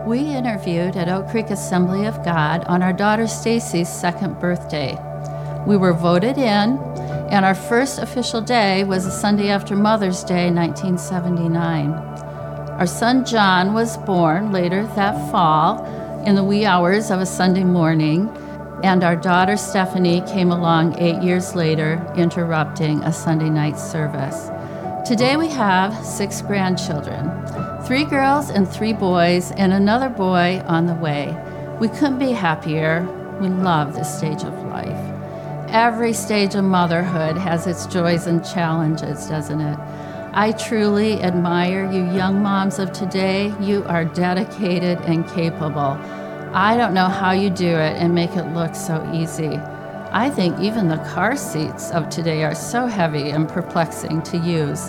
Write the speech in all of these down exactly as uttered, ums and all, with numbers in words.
We interviewed at Oak Creek Assembly of God on our daughter Stacy's second birthday. We were voted in, and our first official day was a Sunday after Mother's Day, nineteen seventy-nine. Our son John was born later that fall in the wee hours of a Sunday morning, and our daughter Stephanie came along eight years later, interrupting a Sunday night service. Today we have six grandchildren, three girls and three boys, and another boy on the way. We couldn't be happier. We love this stage of life. Every stage of motherhood has its joys and challenges, doesn't it? I truly admire you young moms of today. You are dedicated and capable. I don't know how you do it and make it look so easy. I think even the car seats of today are so heavy and perplexing to use.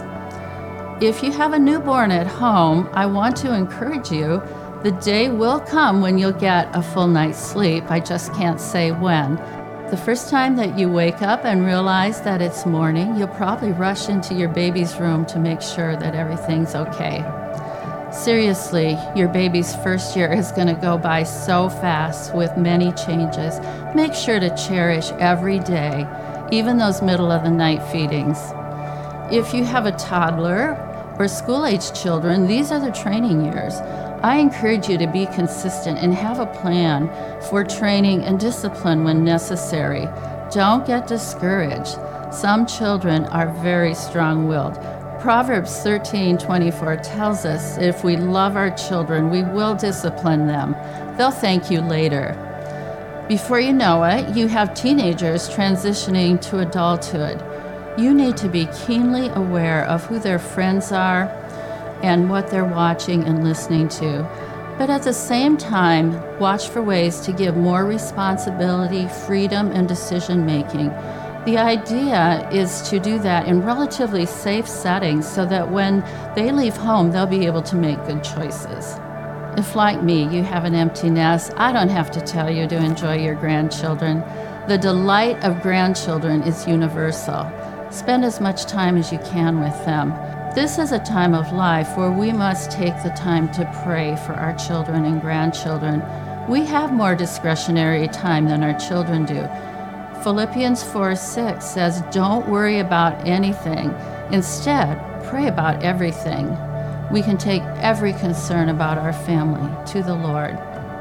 If you have a newborn at home, I want to encourage you. The day will come when you'll get a full night's sleep. I just can't say when. The first time that you wake up and realize that it's morning, you'll probably rush into your baby's room to make sure that everything's okay. Seriously, your baby's first year is going to go by so fast with many changes. Make sure to cherish every day, even those middle of the night feedings. If you have a toddler or school-age children, these are the training years. I encourage you to be consistent and have a plan for training and discipline when necessary. Don't get discouraged. Some children are very strong-willed. Proverbs thirteen twenty-four tells us if we love our children, we will discipline them. They'll thank you later. Before you know it, you have teenagers transitioning to adulthood. You need to be keenly aware of who their friends are and what they're watching and listening to. But at the same time, watch for ways to give more responsibility, freedom, and decision-making. The idea is to do that in relatively safe settings so that when they leave home, they'll be able to make good choices. If, like me, you have an empty nest, I don't have to tell you to enjoy your grandchildren. The delight of grandchildren is universal. Spend as much time as you can with them. This is a time of life where we must take the time to pray for our children and grandchildren. We have more discretionary time than our children do. Philippians four six says, don't worry about anything. Instead, pray about everything. We can take every concern about our family to the Lord.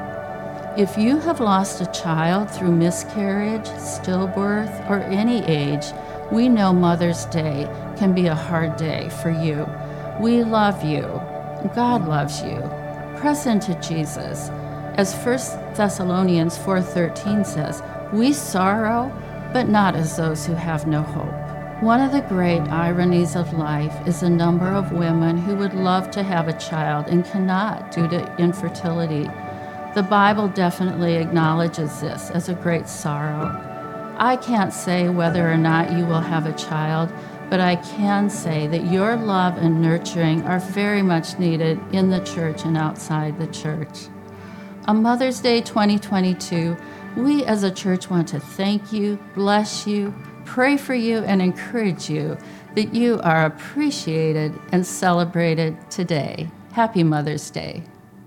If you have lost a child through miscarriage, stillbirth, or any age, we know Mother's Day can be a hard day for you. We love you. God loves you. Press into Jesus. As First Thessalonians four thirteen says, we sorrow, but not as those who have no hope. One of the great ironies of life is the number of women who would love to have a child and cannot due to infertility. The Bible definitely acknowledges this as a great sorrow. I can't say whether or not you will have a child, but I can say that your love and nurturing are very much needed in the church and outside the church. On Mother's Day twenty twenty-two, we as a church want to thank you, bless you, pray for you, and encourage you that you are appreciated and celebrated today. Happy Mother's Day.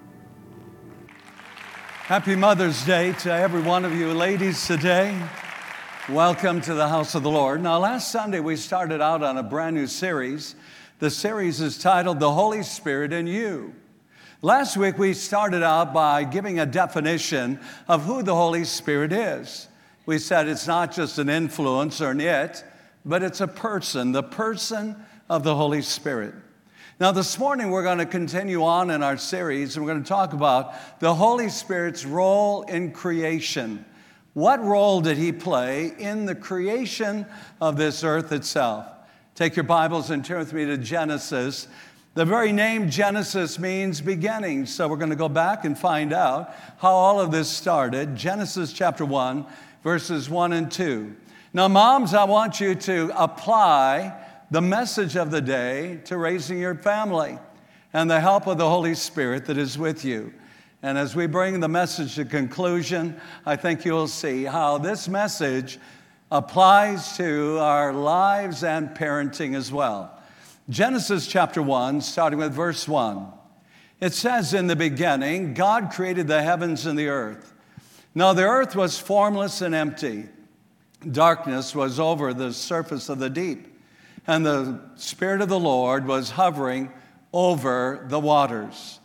Happy Mother's Day to every one of you ladies today. Welcome to the house of the Lord. Now, last Sunday we started out on a brand new series. The series is titled The Holy Spirit in You. Last week we started out by giving a definition of who the Holy Spirit is. We said it's not just an influence or an it, but it's a person, the person of the Holy Spirit. Now, this morning we're going to continue on in our series, and we're going to talk about the Holy Spirit's role in creation. What role did he play in the creation of this earth itself? Take your Bibles and turn with me to Genesis. The very name Genesis means beginning, so we're going to go back and find out how all of this started. Genesis chapter one, verses one and two. Now, moms, I want you to apply the message of the day to raising your family and the help of the Holy Spirit that is with you. And as we bring the message to conclusion, I think you'll see how this message applies to our lives and parenting as well. Genesis chapter one, starting with verse one. It says in the beginning, God created the heavens and the earth. Now the earth was formless and empty. Darkness was over the surface of the deep, and the Spirit of the Lord was hovering over the waters.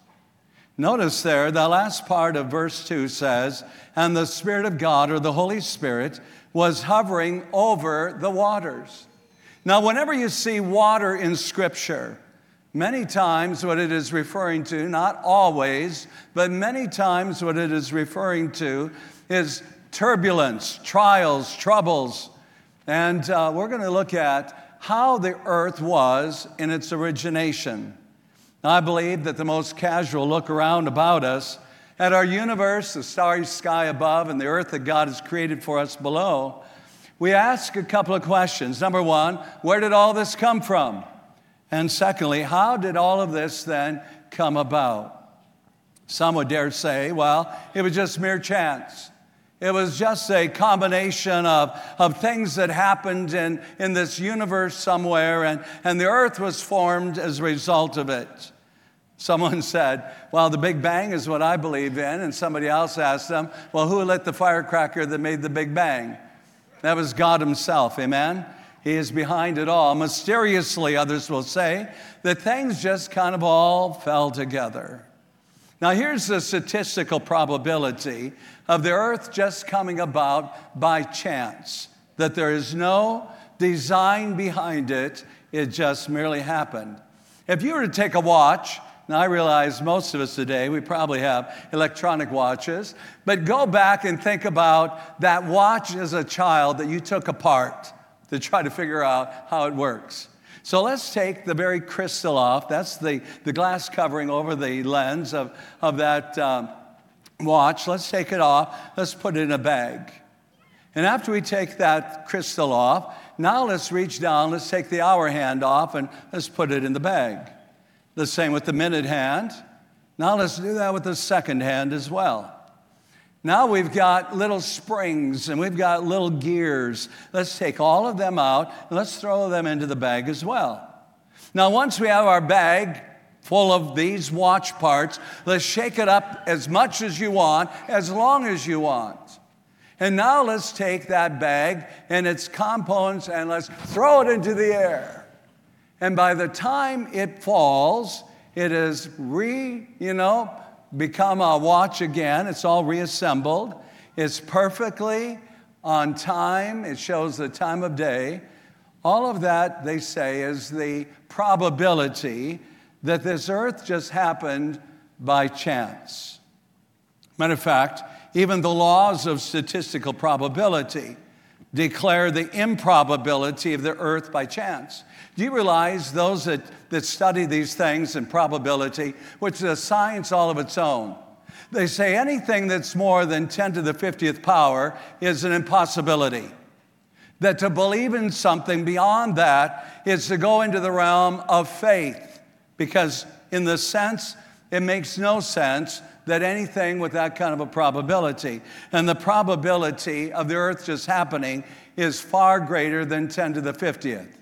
Notice there, the last part of verse two says, and the Spirit of God, or the Holy Spirit, was hovering over the waters. Now, whenever you see water in Scripture, many times what it is referring to, not always, but many times what it is referring to is turbulence, trials, troubles. And uh, we're going to look at how the earth was in its origination. Now, I believe that the most casual look around about us at our universe, the starry sky above, and the earth that God has created for us below, we ask a couple of questions. Number one, where did all this come from? And secondly, how did all of this then come about? Some would dare say, well, it was just mere chance. It was just a combination of, of things that happened in, in this universe somewhere, and, and the earth was formed as a result of it. Someone said, well, the Big Bang is what I believe in, and somebody else asked them, well, who lit the firecracker that made the Big Bang? That was God himself, amen? He is behind it all. Mysteriously, others will say, that things just kind of all fell together. Now, here's the statistical probability of the earth just coming about by chance, that there is no design behind it, it just merely happened. If you were to take a watch, now I realize most of us today, we probably have electronic watches, but go back and think about that watch as a child that you took apart to try to figure out how it works. So let's take the very crystal off. That's the, the glass covering over the lens of, of that um, watch. Let's take it off. Let's put it in a bag. And after we take that crystal off, now let's reach down. Let's take the hour hand off and let's put it in the bag. The same with the minute hand. Now let's do that with the second hand as well. Now we've got little springs and we've got little gears. Let's take all of them out and let's throw them into the bag as well. Now once we have our bag full of these watch parts, let's shake it up as much as you want, as long as you want. And now let's take that bag and its components and let's throw it into the air. And by the time it falls, it is re, you know, become a watch again. It's all reassembled. It's perfectly on time. It shows the time of day. All of that, they say, is the probability that this earth just happened by chance. Matter of fact, even the laws of statistical probability declare the improbability of the earth by chance. Do you realize those that, that study these things in probability, which is a science all of its own, they say anything that's more than ten to the fiftieth power is an impossibility. That to believe in something beyond that is to go into the realm of faith, because in the sense, it makes no sense that anything with that kind of a probability. And the probability of the earth just happening is far greater than ten to the fiftieth.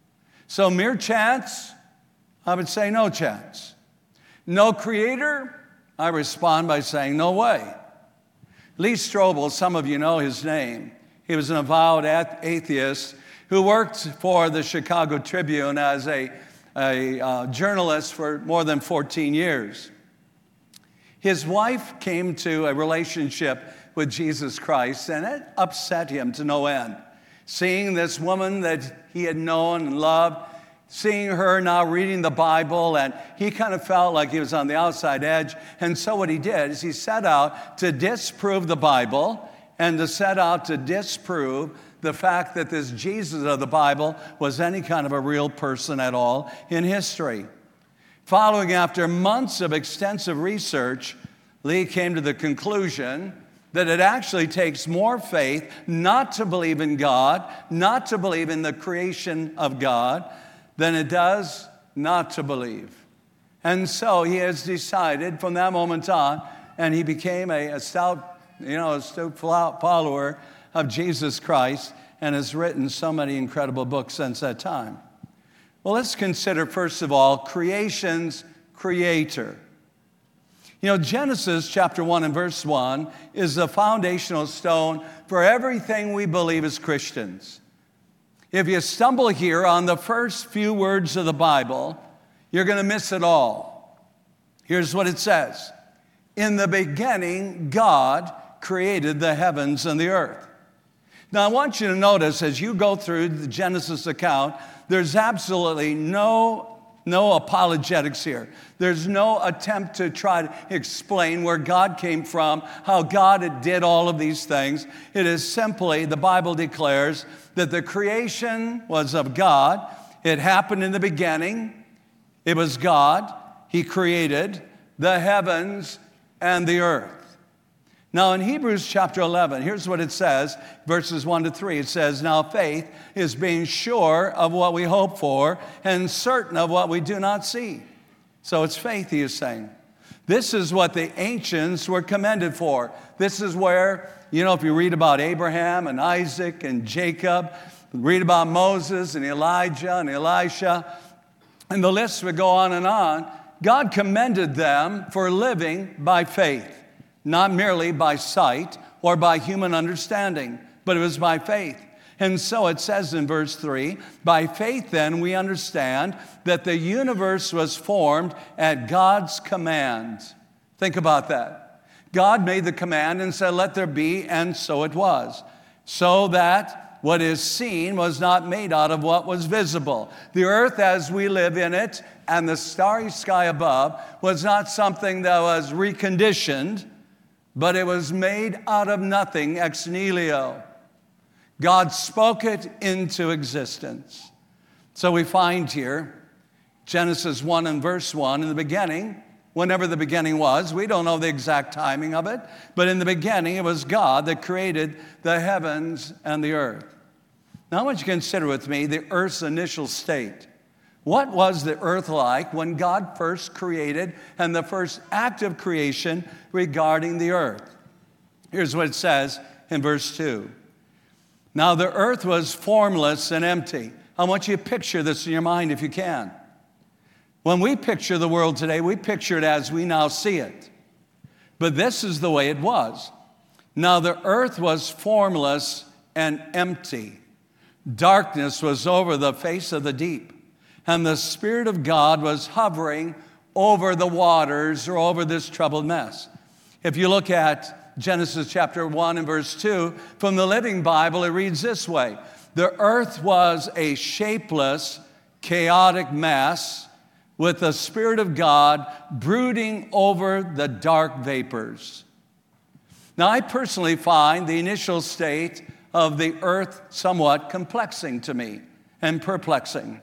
So mere chance, I would say no chance. No creator, I respond by saying no way. Lee Strobel, some of you know his name. He was an avowed atheist who worked for the Chicago Tribune as a, a uh, journalist for more than fourteen years. His wife came to a relationship with Jesus Christ, and it upset him to no end. Seeing this woman that he had known and loved, seeing her now reading the Bible, and he kind of felt like he was on the outside edge. And so what he did is he set out to disprove the Bible and to set out to disprove the fact that this Jesus of the Bible was any kind of a real person at all in history. Following after months of extensive research, Lee came to the conclusion that it actually takes more faith not to believe in God, not to believe in the creation of God, than it does not to believe. And so he has decided from that moment on, and he became a, a stout, you know, a stout follower of Jesus Christ and has written so many incredible books since that time. Well, let's consider, first of all, creation's creator. You know, Genesis chapter one and verse one is the foundational stone for everything we believe as Christians. If you stumble here on the first few words of the Bible, you're going to miss it all. Here's what it says. In the beginning, God created the heavens and the earth. Now, I want you to notice as you go through the Genesis account, there's absolutely no No apologetics here. There's no attempt to try to explain where God came from, how God did all of these things. It is simply, the Bible declares that the creation was of God. It happened in the beginning. It was God. He created the heavens and the earth. Now in Hebrews chapter eleven, here's what it says, verses one to three. It says, now faith is being sure of what we hope for and certain of what we do not see. So it's faith, he is saying. This is what the ancients were commended for. This is where, you know, if you read about Abraham and Isaac and Jacob, read about Moses and Elijah and Elisha, and the list would go on and on. God commended them for living by faith. Not merely by sight or by human understanding, but it was by faith. And so it says in verse three, by faith then we understand that the universe was formed at God's command. Think about that. God made the command and said, let there be, and so it was. So that what is seen was not made out of what was visible. The earth as we live in it and the starry sky above was not something that was reconditioned, but it was made out of nothing, ex nihilo. God spoke it into existence. So we find here, Genesis one and verse one, in the beginning, whenever the beginning was, we don't know the exact timing of it, but in the beginning it was God that created the heavens and the earth. Now I want you to consider with me the earth's initial state. What was the earth like when God first created and the first act of creation regarding the earth? Here's what it says in verse two. Now the earth was formless and empty. I want you to picture this in your mind if you can. When we picture the world today, we picture it as we now see it. But this is the way it was. Now the earth was formless and empty. Darkness was over the face of the deep. And the Spirit of God was hovering over the waters or over this troubled mess. If you look at Genesis chapter one and verse two, from the Living Bible, it reads this way. The earth was a shapeless, chaotic mess with the Spirit of God brooding over the dark vapors. Now, I personally find the initial state of the earth somewhat complexing to me and perplexing.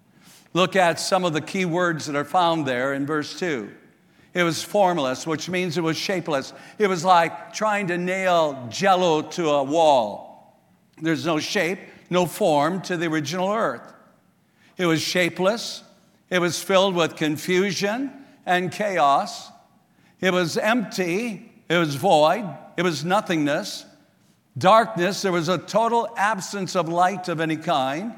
Look at some of the key words that are found there in verse two. It was formless, which means it was shapeless. It was like trying to nail jello to a wall. There's no shape, no form to the original earth. It was shapeless. It was filled with confusion and chaos. It was empty. It was void. It was nothingness. Darkness. There was a total absence of light of any kind.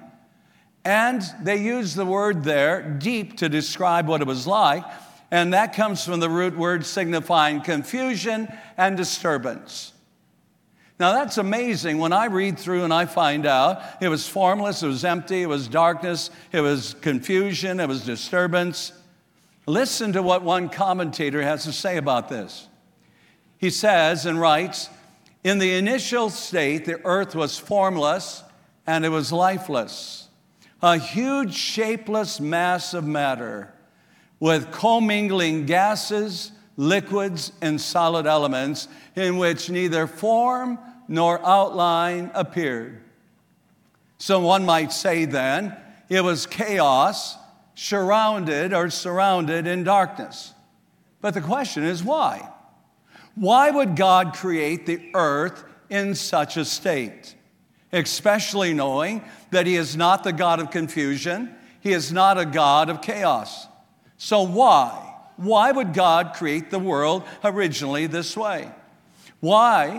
And they use the word there, deep, to describe what it was like. And that comes from the root word signifying confusion and disturbance. Now that's amazing. When I read through and I find out it was formless, it was empty, it was darkness, it was confusion, it was disturbance. Listen to what one commentator has to say about this. He says and writes, in the initial state, the earth was formless and it was lifeless. A huge shapeless mass of matter with commingling gases, liquids, and solid elements in which neither form nor outline appeared. So one might say then, it was chaos surrounded or surrounded in darkness. But the question is why? Why would God create the earth in such a state? Especially knowing that he is not the God of confusion. He is not a God of chaos. So why? Why would God create the world originally this way? Why?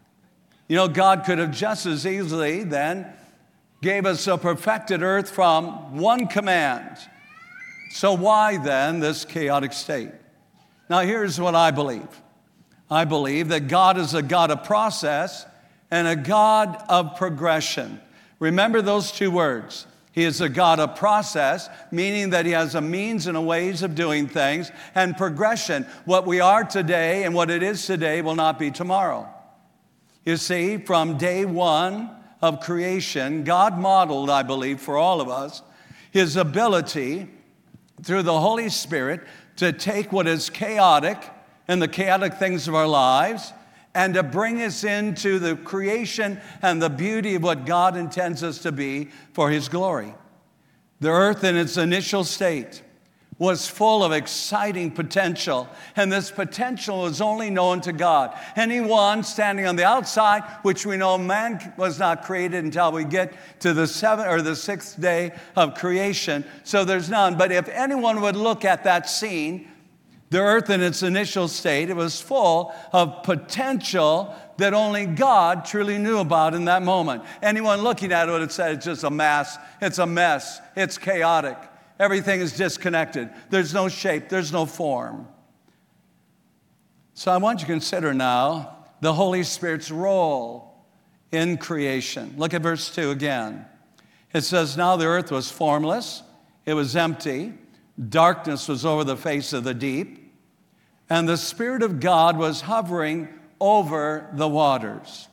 You know, God could have just as easily then gave us a perfected earth from one command. So why then this chaotic state? Now, here's what I believe. I believe that God is a God of process and a God of progression. Remember those two words. He is a God of process, meaning that he has a means and a ways of doing things, and progression. What we are today and what it is today will not be tomorrow. You see, from day one of creation, God modeled, I believe, for all of us, his ability through the Holy Spirit to take what is chaotic and the chaotic things of our lives and to bring us into the creation and the beauty of what God intends us to be for his glory. The earth in its initial state was full of exciting potential, and this potential was only known to God. Anyone standing on the outside, which we know man was not created until we get to the seventh or the sixth day of creation, so there's none. But if anyone would look at that scene, the earth in its initial state, it was full of potential that only God truly knew about in that moment. Anyone looking at it would have said, it's just a mess, it's a mess, it's chaotic. Everything is disconnected. There's no shape, there's no form. So I want you to consider now the Holy Spirit's role in creation. Look at verse two again. It says, now the earth was formless, it was empty, darkness was over the face of the deep, and the Spirit of God was hovering over the waters.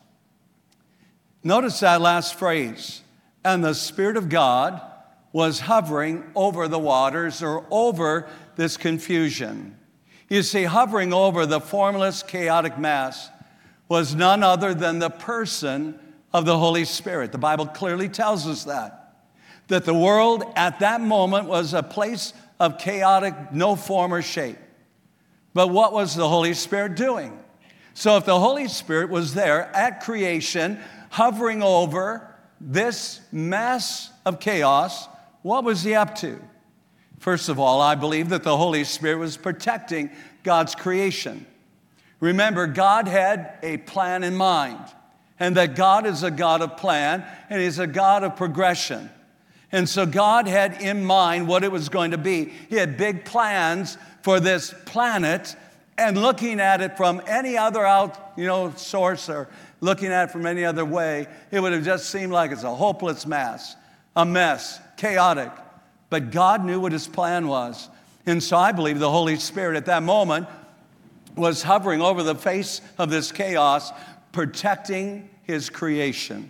Notice that last phrase, and the Spirit of God was hovering over the waters or over this confusion. You see, hovering over the formless, chaotic mass was none other than the person of the Holy Spirit. The Bible clearly tells us that. That the world at that moment was a place of chaotic, no form or shape. But what was the Holy Spirit doing? So if the Holy Spirit was there at creation, hovering over this mass of chaos, what was he up to? First of all, I believe that the Holy Spirit was protecting God's creation. Remember, God had a plan in mind, and that God is a God of plan, and he's a God of progression. And so God had in mind what it was going to be. He had big plans for this planet, and looking at it from any other out, you know, source or looking at it from any other way, it would have just seemed like it's a hopeless mess, a mess, chaotic. But God knew what his plan was. And so I believe the Holy Spirit at that moment was hovering over the face of this chaos, protecting his creation.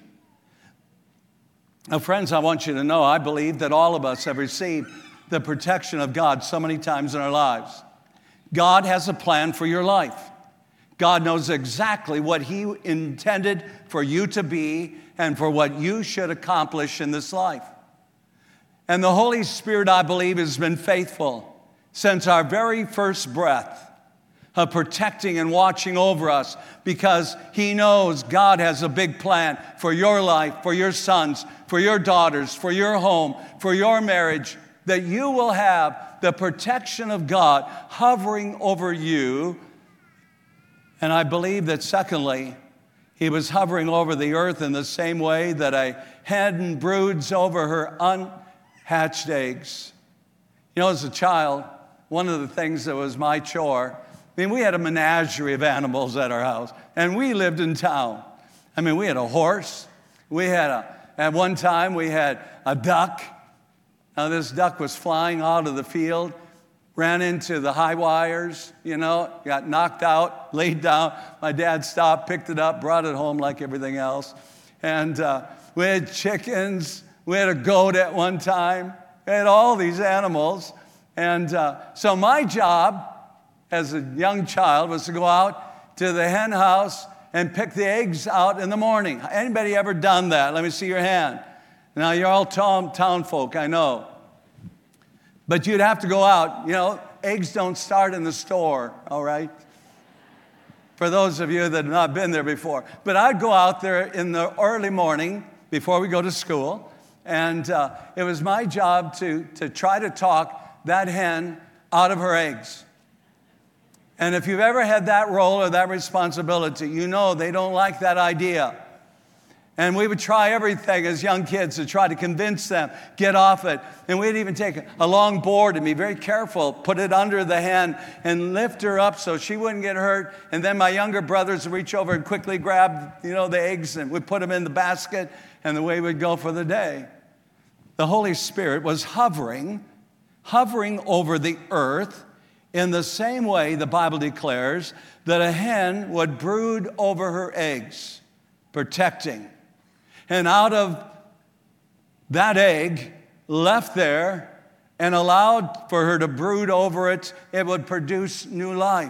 Now, friends, I want you to know, I believe that all of us have received the protection of God so many times in our lives. God has a plan for your life. God knows exactly what he intended for you to be and for what you should accomplish in this life. And the Holy Spirit, I believe, has been faithful since our very first breath of protecting and watching over us, because he knows God has a big plan for your life, for your sons, for your daughters, for your home, for your marriage, that you will have the protection of God hovering over you. And I believe that secondly, he was hovering over the earth in the same way that a hen broods over her unhatched eggs. You know, as a child, one of the things that was my chore, I mean, we had a menagerie of animals at our house, and we lived in town. I mean, we had a horse. We had a, at one time, we had a duck. Now, this duck was flying out of the field, ran into the high wires, you know, got knocked out, laid down. My dad stopped, picked it up, brought it home like everything else. And uh, we had chickens. We had a goat at one time. We had all these animals. And uh, so my job as a young child was to go out to the hen house and pick the eggs out in the morning. Anybody ever done that? Let me see your hand. Now, you're all town, town folk, I know. But you'd have to go out. You know, eggs don't start in the store, all right? For those of you that have not been there before. But I'd go out there in the early morning before we go to school, and uh, it was my job to, to try to talk that hen out of her eggs. And if you've ever had that role or that responsibility, you know they don't like that idea. And we would try everything as young kids to try to convince them, get off it. And we'd even take a long board and be very careful, put it under the hen and lift her up so she wouldn't get hurt. And then my younger brothers would reach over and quickly grab, you know, the eggs, and we'd put them in the basket, and away we'd go for the day. The Holy Spirit was hovering, hovering over the earth in the same way the Bible declares that a hen would brood over her eggs, protecting. And out of that egg, left there and allowed for her to brood over it, it would produce new life.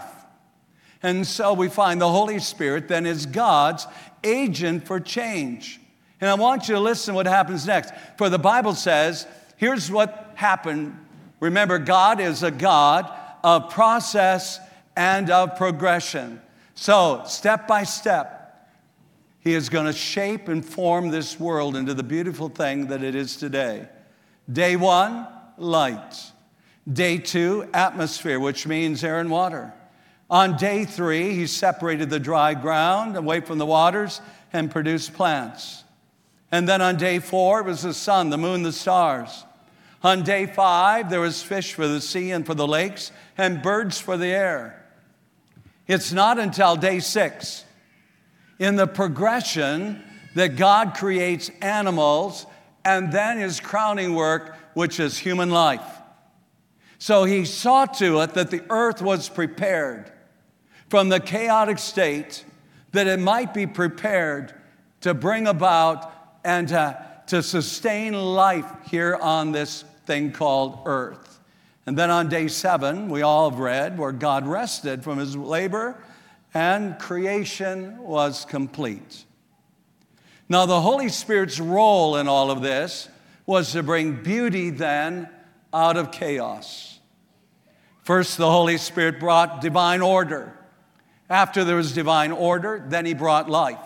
And so we find the Holy Spirit then is God's agent for change. And I want you to listen to what happens next. For the Bible says, here's what happened. Remember, God is a God of process and of progression. So, step by step, He is going to shape and form this world into the beautiful thing that it is today. Day one, light. Day two, atmosphere, which means air and water. On day three, He separated the dry ground away from the waters and produced plants. And then on day four, it was the sun, the moon, the stars. On day five, there was fish for the sea and for the lakes and birds for the air. It's not until day six, in the progression, that God creates animals and then His crowning work, which is human life. So He saw to it that the earth was prepared from the chaotic state, that it might be prepared to bring about and to, to sustain life here on this thing called earth. And then on day seven, we all have read, where God rested from His labor and creation was complete. Now, the Holy Spirit's role in all of this was to bring beauty then out of chaos. First, the Holy Spirit brought divine order. After there was divine order, then He brought life.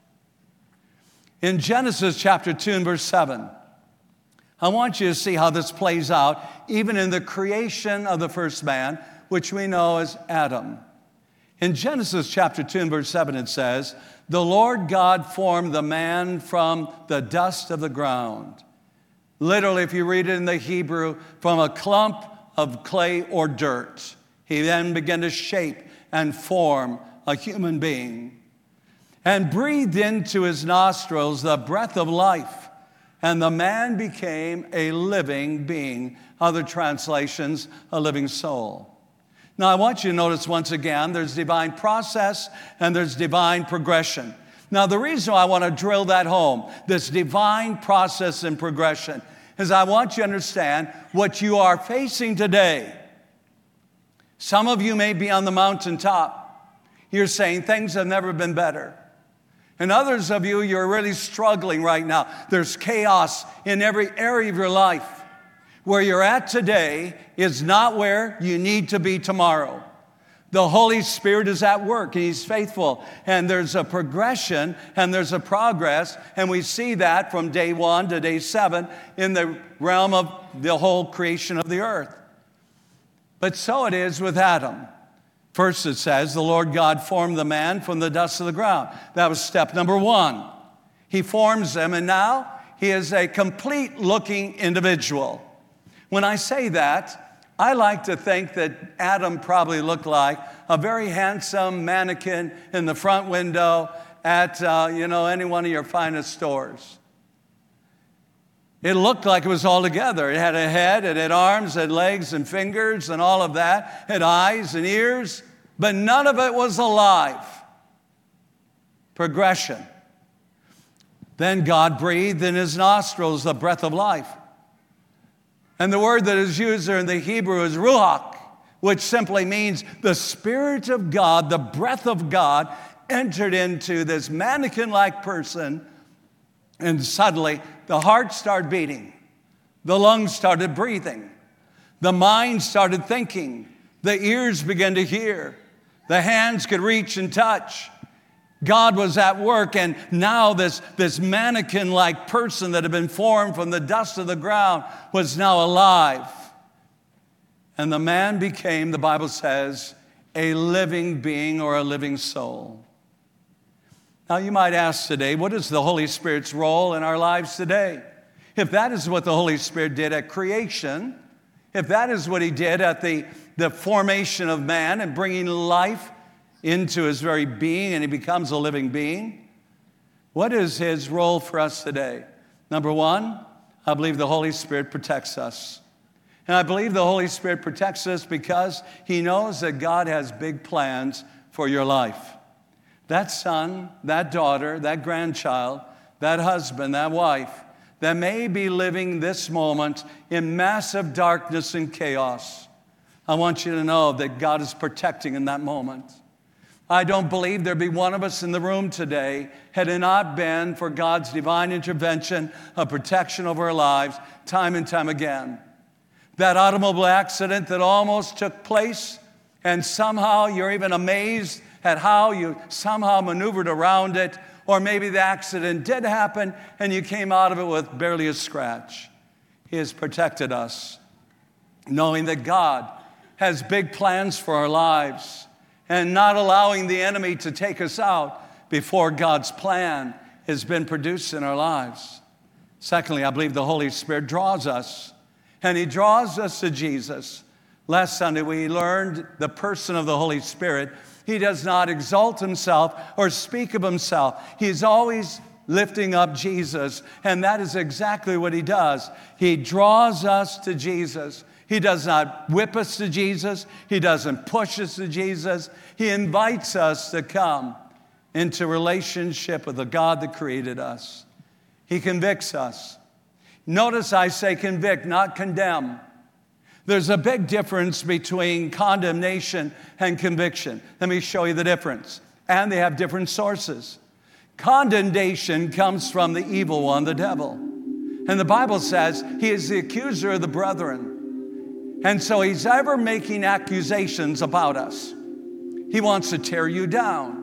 In Genesis chapter two and verse seven, I want you to see how this plays out even in the creation of the first man, which we know as Adam. In Genesis chapter two and verse seven, it says, "The Lord God formed the man from the dust of the ground." Literally, if you read it in the Hebrew, from a clump of clay or dirt. He then began to shape and form a human being, and breathed into his nostrils the breath of life, and the man became a living being. Other translations, a living soul. Now, I want you to notice once again, there's divine process and there's divine progression. Now, the reason why I want to drill that home, this divine process and progression, is I want you to understand what you are facing today. Some of you may be on the mountaintop. You're saying things have never been better. And others of you, you're really struggling right now. There's chaos in every area of your life. Where you're at today is not where you need to be tomorrow. The Holy Spirit is at work, and He's faithful. And there's a progression, and there's a progress. And we see that from day one to day seven in the realm of the whole creation of the earth. But so it is with Adam. First it says, the Lord God formed the man from the dust of the ground. That was step number one. He forms them, and now he is a complete-looking individual. When I say that, I like to think that Adam probably looked like a very handsome mannequin in the front window at, uh, you know, any one of your finest stores. It looked like it was all together. It had a head, it had arms, it had legs and fingers and all of that. It had eyes and ears, but none of it was alive. Progression. Then God breathed in his nostrils the breath of life. And the word that is used there in the Hebrew is ruach, which simply means the Spirit of God, the breath of God, entered into this mannequin-like person, and suddenly the heart started beating, the lungs started breathing, the mind started thinking, the ears began to hear, the hands could reach and touch. God was at work, and now this, this mannequin-like person that had been formed from the dust of the ground was now alive. And the man became, the Bible says, a living being or a living soul. Now, you might ask today, what is the Holy Spirit's role in our lives today? If that is what the Holy Spirit did at creation, if that is what he did at the, the formation of man and bringing life into his very being and he becomes a living being, what is his role for us today? Number one, I believe the Holy Spirit protects us. And I believe the Holy Spirit protects us because he knows that God has big plans for your life. That son, that daughter, that grandchild, that husband, that wife, that may be living this moment in massive darkness and chaos, I want you to know that God is protecting in that moment. I don't believe there'd be one of us in the room today had it not been for God's divine intervention of protection over our lives time and time again. That automobile accident that almost took place, and somehow you're even amazed at how you somehow maneuvered around it, or maybe the accident did happen and you came out of it with barely a scratch. He has protected us, knowing that God has big plans for our lives and not allowing the enemy to take us out before God's plan has been produced in our lives. Secondly, I believe the Holy Spirit draws us, and he draws us to Jesus. Last Sunday, we learned the person of the Holy Spirit. He does not exalt himself or speak of himself. He's always lifting up Jesus, and that is exactly what he does. He draws us to Jesus. He does not whip us to Jesus. He doesn't push us to Jesus. He invites us to come into relationship with the God that created us. He convicts us. Notice I say convict, not condemn. There's a big difference between condemnation and conviction. Let me show you the difference. And they have different sources. Condemnation comes from the evil one, the devil. And the Bible says he is the accuser of the brethren. And so he's ever making accusations about us. He wants to tear you down.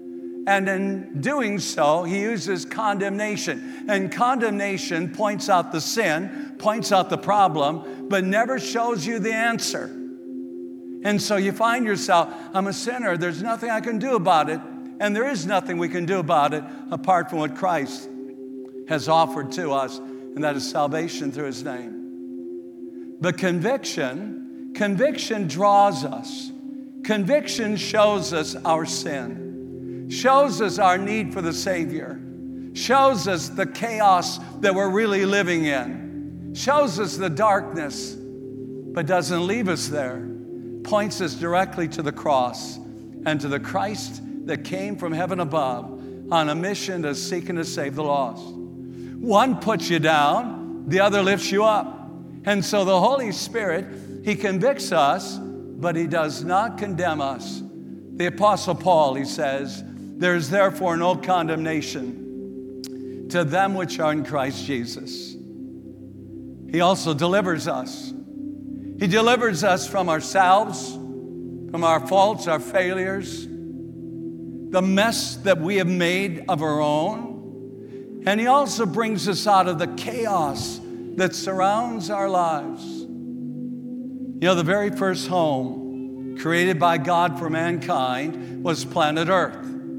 And in doing so, he uses condemnation. And condemnation points out the sin, points out the problem, but never shows you the answer. And so you find yourself, I'm a sinner. There's nothing I can do about it. And there is nothing we can do about it apart from what Christ has offered to us, and that is salvation through his name. But conviction, conviction draws us. Conviction shows us our sin, shows us our need for the Savior, shows us the chaos that we're really living in, shows us the darkness, but doesn't leave us there, points us directly to the cross and to the Christ that came from heaven above on a mission to seek and to save the lost. One puts you down, the other lifts you up. And so the Holy Spirit, he convicts us, but he does not condemn us. The Apostle Paul, he says, there is therefore no condemnation to them which are in Christ Jesus. He also delivers us. He delivers us from ourselves, from our faults, our failures, the mess that we have made of our own. And he also brings us out of the chaos that surrounds our lives. You know, the very first home created by God for mankind was planet Earth.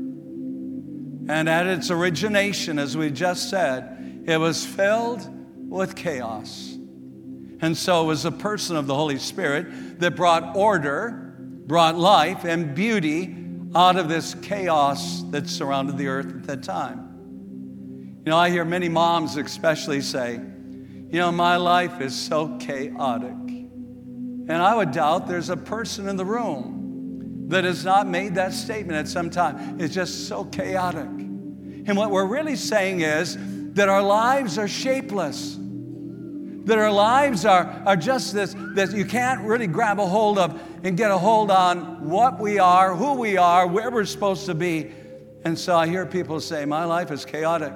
And at its origination, as we just said, it was filled with chaos. And so it was the person of the Holy Spirit that brought order, brought life and beauty out of this chaos that surrounded the earth at that time. You know, I hear many moms especially say, you know, my life is so chaotic. And I would doubt there's a person in the room that has not made that statement at some time. It's just so chaotic. And what we're really saying is that our lives are shapeless. That our lives are, are just this, that you can't really grab a hold of and get a hold on what we are, who we are, where we're supposed to be. And so I hear people say, my life is chaotic.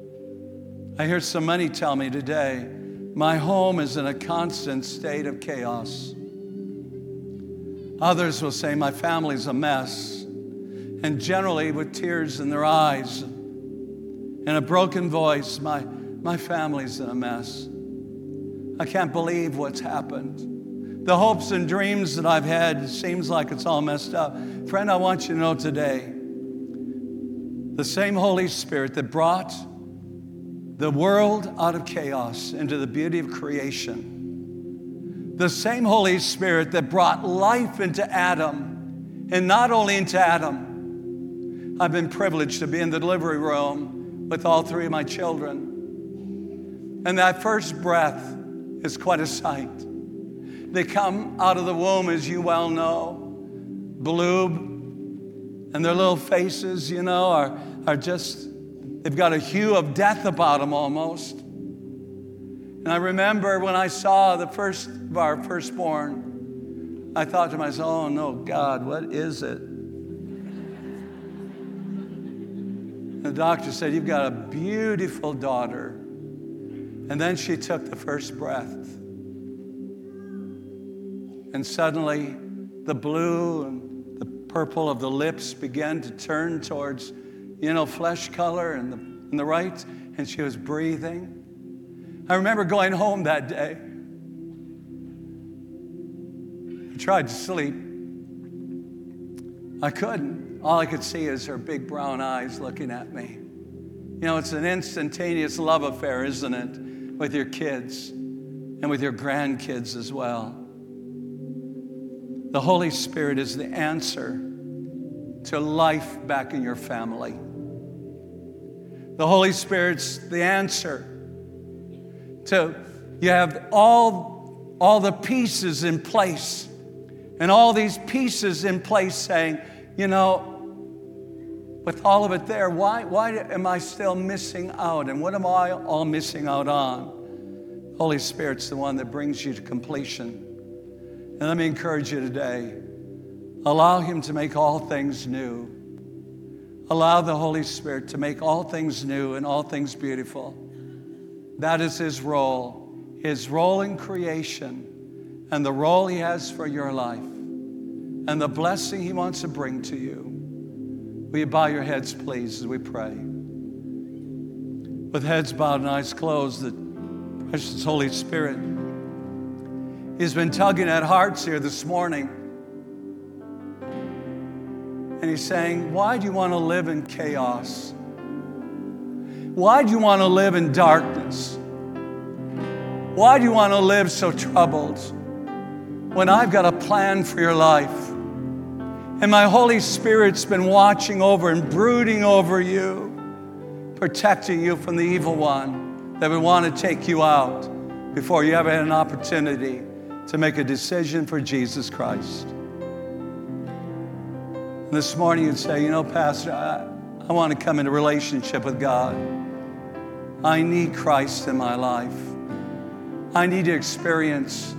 I hear so many tell me today, my home is in a constant state of chaos. Others will say, my family's a mess. And generally with tears in their eyes and a broken voice, my, my family's in a mess. I can't believe what's happened. The hopes and dreams that I've had, it seems like it's all messed up. Friend, I want you to know today The same Holy Spirit that brought the world out of chaos into the beauty of creation. The same Holy Spirit that brought life into Adam, and not only into Adam. I've been privileged to be in the delivery room with all three of my children. And that first breath is quite a sight. They come out of the womb, as you well know, blue, and their little faces, you know, are, are just, they've got a hue of death about them almost. And I remember when I saw the first of our firstborn, I thought to myself, oh no, God, what is it? And the doctor said, you've got a beautiful daughter. And then she took the first breath. And suddenly the blue and the purple of the lips began to turn towards, you know, flesh color and the, and the right, and she was breathing. I remember going home that day. I tried to sleep. I couldn't. All I could see is her big brown eyes looking at me. You know, it's an instantaneous love affair, isn't it, with your kids and with your grandkids as well. The Holy Spirit is the answer to life back in your family. The Holy Spirit's the answer to, you have all, all the pieces in place, and all these pieces in place saying, you know, with all of it there, why, why am I still missing out? And what am I all missing out on? The Holy Spirit's the one that brings you to completion. And let me encourage you today, allow Him to make all things new. Allow the Holy Spirit to make all things new and all things beautiful. That is His role, His role in creation, and the role He has for your life, and the blessing He wants to bring to you. Will you bow your heads, please, as we pray? With heads bowed and eyes closed, the precious Holy Spirit, He's been tugging at hearts here this morning. And He's saying, why do you want to live in chaos? Why do you want to live in darkness? Why do you want to live so troubled when I've got a plan for your life? And my Holy Spirit's been watching over and brooding over you, protecting you from the evil one that would want to take you out before you ever had an opportunity to make a decision for Jesus Christ. And this morning you'd say, you know, Pastor, I, I want to come into relationship with God. I need Christ in my life. I need to experience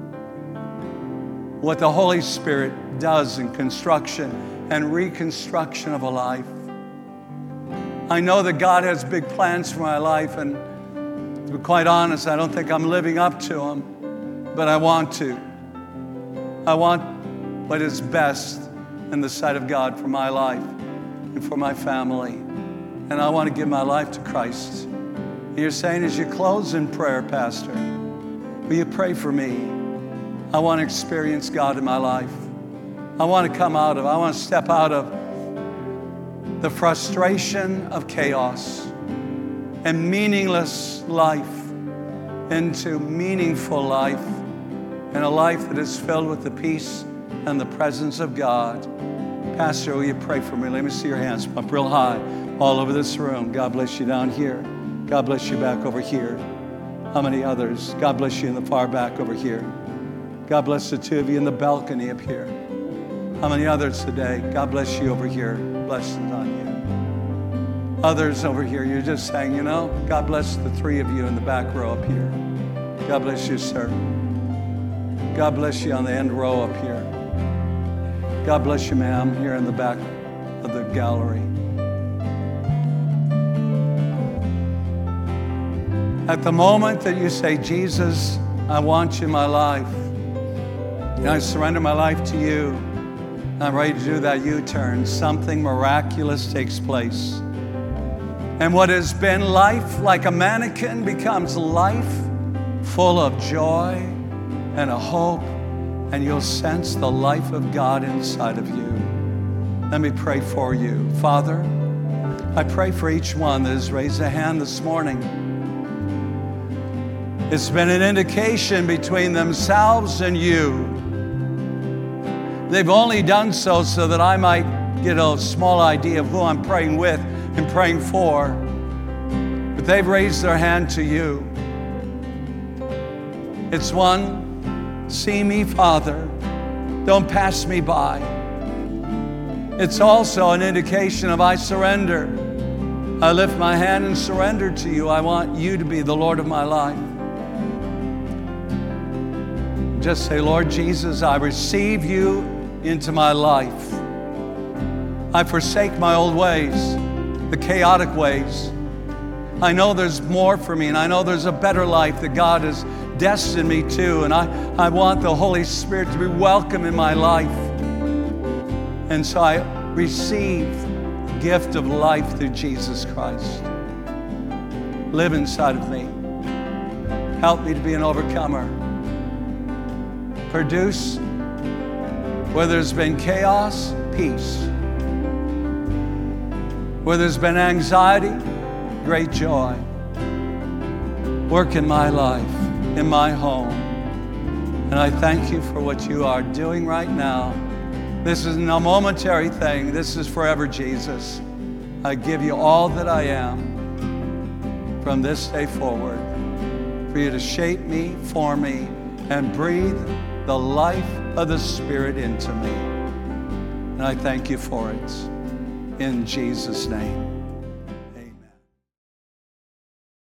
what the Holy Spirit does in construction and reconstruction of a life. I know that God has big plans for my life, and to be quite honest, I don't think I'm living up to them. But I want to. I want what is best in the sight of God for my life and for my family. And I want to give my life to Christ. And you're saying, as you close in prayer, Pastor, will you pray for me? I want to experience God in my life. I want to come out of, I want to step out of the frustration of chaos and meaningless life into meaningful life, and a life that is filled with the peace and the presence of God. Pastor, will you pray for me? Let me see your hands up real high all over this room. God bless you down here. God bless you back over here. How many others? God bless you in the far back over here. God bless the two of you in the balcony up here. How many others today? God bless you over here. Blessings on you. Others over here, you're just saying, you know, God bless the three of you in the back row up here. God bless you, sir. God bless you on the end row up here. God bless you, ma'am, here in the back of the gallery. At the moment that you say, Jesus, I want you in my life, and I surrender my life to you, and I'm ready to do that U-turn, something miraculous takes place. And what has been life like a mannequin becomes life full of joy and a hope, and you'll sense the life of God inside of you. Let me pray for you. Father, I pray for each one that has raised a hand this morning. It's been an indication between themselves and you. They've only done so so that I might get a small idea of who I'm praying with and praying for. But they've raised their hand to you. It's one, see me, Father. Don't pass me by. It's also an indication of I surrender. I lift my hand and surrender to you. I want you to be the Lord of my life. Just say, Lord Jesus, I receive you into my life. I forsake my old ways, the chaotic ways. I know there's more for me, and I know there's a better life that God has destined me to, and I, I want the Holy Spirit to be welcome in my life. And so I receive the gift of life through Jesus Christ. Live inside of me. Help me to be an overcomer. Produce, where there's been chaos, peace. Where there's been anxiety, great joy. Work in my life, in my home. And I thank you for what you are doing right now. This is no momentary thing. This is forever, Jesus. I give you all that I am from this day forward, for you to shape me, form me, and breathe the life of the Spirit into me. And I thank you for it. In Jesus' name.